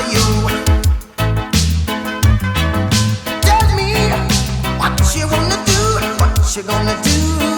you. Tell me what you gonna do, what you gonna do.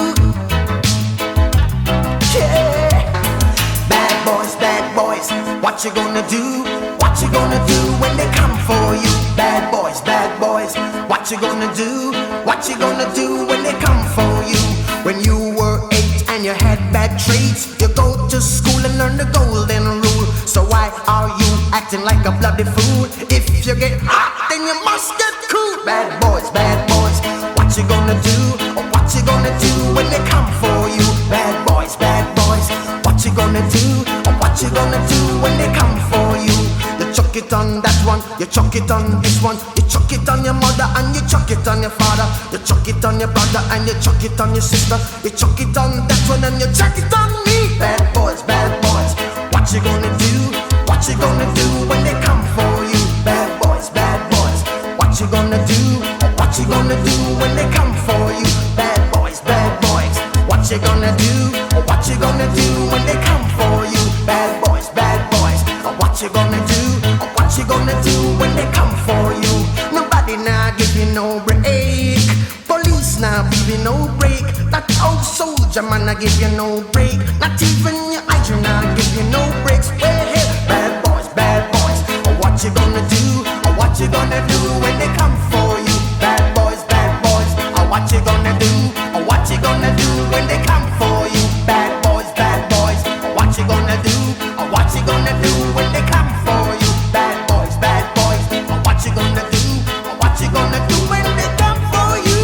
Yeah. Bad boys, what you gonna do? What you gonna do when they come for you? Bad boys, what you gonna do? What you gonna do when they come for you? When you were 8 and you had bad traits, you go to school and learn the golden rule. So why are you acting like a bloody fool? If you get hot, then you must get cool. Bad boys, what you gonna do? What you gonna do when they come for you? Bad boys, what you gonna do? What you gonna do when they come for you? You chuck it on that one, you chuck it on this one, you chuck it on your mother and you chuck it on your father, you chuck it on your brother and you chuck it on your sister, you chuck it on that one and you chuck it on me. Bad boys, what you gonna do? What you gonna do when they come for you? Bad boys, what you gonna do? What you gonna do when they come for you? Bad boys, what you gonna do? What you gonna do when they come for you? Bad boys, what you gonna do? What you gonna do when they come for you? Nobody now give you no break. Police now give you no break. That old soldier man I give you no break. Not even your eyes now give you no breaks. Well, hey, bad boys, what you gonna do? What you gonna do when they come for you? Bad boys, what you gonna do? What you gonna do when they come for you? Bad boys, what you gonna do? What you gonna do when they come for you? Bad boys, what you gonna do? What you gonna do when they come for you?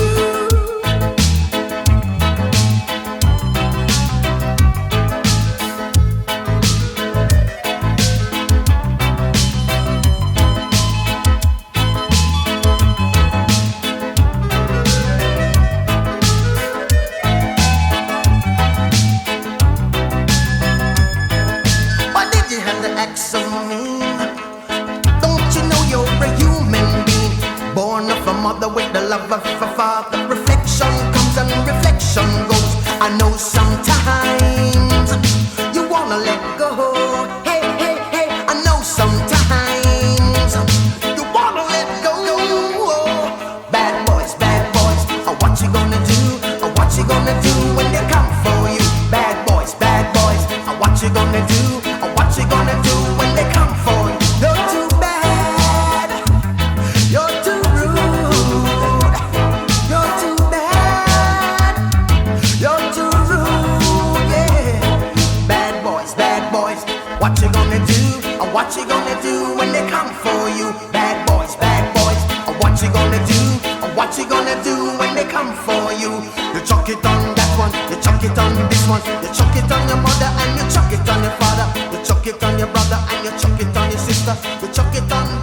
So mean. Don't you know you're a human being, born of a mother with the love of a father? Reflection comes and reflection goes. I know sometimes you wanna let go. Hey, I know sometimes you wanna let go. Bad boys, what you gonna do? What you gonna do when they come for you? Bad boys, what you gonna do? What you gonna do when they come for you? You're too bad, you're too rude, you're too bad, you're too rude, yeah. Bad boys, what you gonna do? What you gonna do when they come for you? Bad boys, what you gonna do? What you gonna do when they come for you? You chuck it on that one, you chuck it on this one, you chuck it on your mother and you chuck it on your father, you chuck it on your brother and you chuck it on your sister, you chuck it on